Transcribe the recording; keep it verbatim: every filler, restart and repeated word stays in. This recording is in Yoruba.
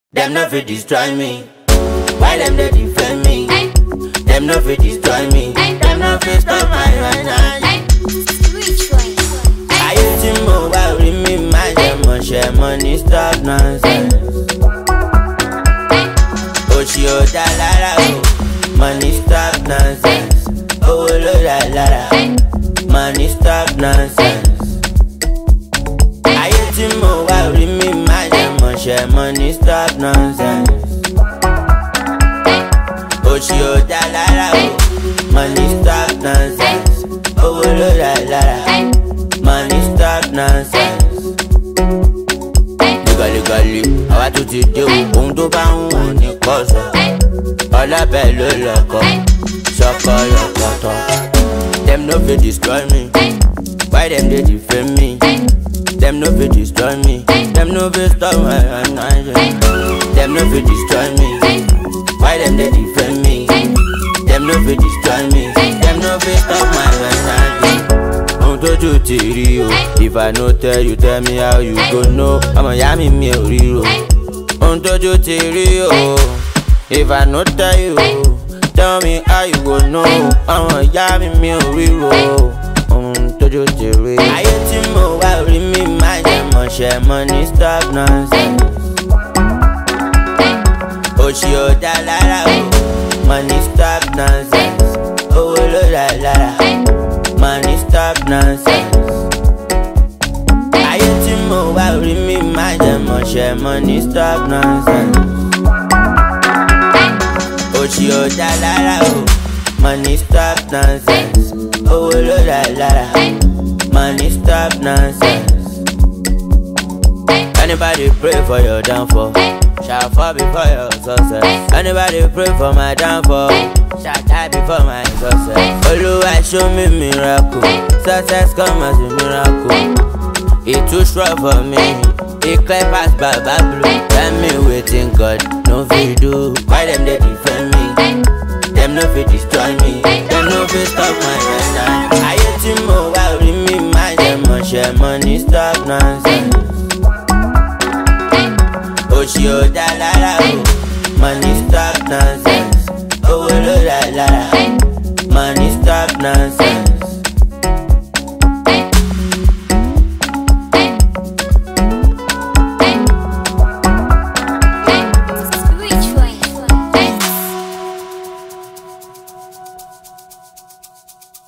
Them no fit destroy me. Why them they defend me? Them no fit destroy me. Them no fit stop my right. I use him mobile with me, my them share money, stop nonsense. Oshio da la la, money stop nonsense. Oh lo la la la, money stop nonsense. I use him mobile with me, my them share money, stop nonsense. Oshio da la la, money stop nonsense. Oh lo la la la, money stop nonsense. Legally, I want to do ohun tó bá ń wù ní kọ́sọ̀. Ọlọ́bẹ̀ ló lọ́kọ̀, ṣọkọ lọ́kọ̀tọ̀. Them no fit destroy me. Why them they defend me? Them no fit destroy me. Them no fit stop my anointing. Them no fit destroy me. Why them they defend me? Them no fit destroy me. Them no fit stop my anointing. Ohun tójú ti rí o. If I no tell you, tell me how you go know. Ọmọ ìyá mi mi ò rí o. Ohun tójú ti rí o. If I no tell you, tell me how you go know. Ọmọ ìyá mi mi ò rí o. Ohun tójú ti rí. Ayé tí mo wá rí mi máa jẹ mọ̀ ṣe money stop nonsense. Òṣì ò dá lára o. Money stop nonsense. Owó ló dá lára. Money stop nonsense. Ayé tí mo wá rí mi máa jẹ mọ̀ ṣe money stop nonsense. Òṣì ò dá lára o. Money stop nonsense. Owó ló dá lára. Money stop nonsense. Anybody pray for your downfall? Shall fall before your success. Anybody pray for my downfall? Shall die before my success. Oluwa show me miracle. Success come as a miracle. It too strong for me. It clear past Baba Blue. Tell me waiting God no fit do. Why them they defend me? Them no fit destroy me. Them no fit stop my right. I hate him more while with me. My them share money stop nonsense. Oshio da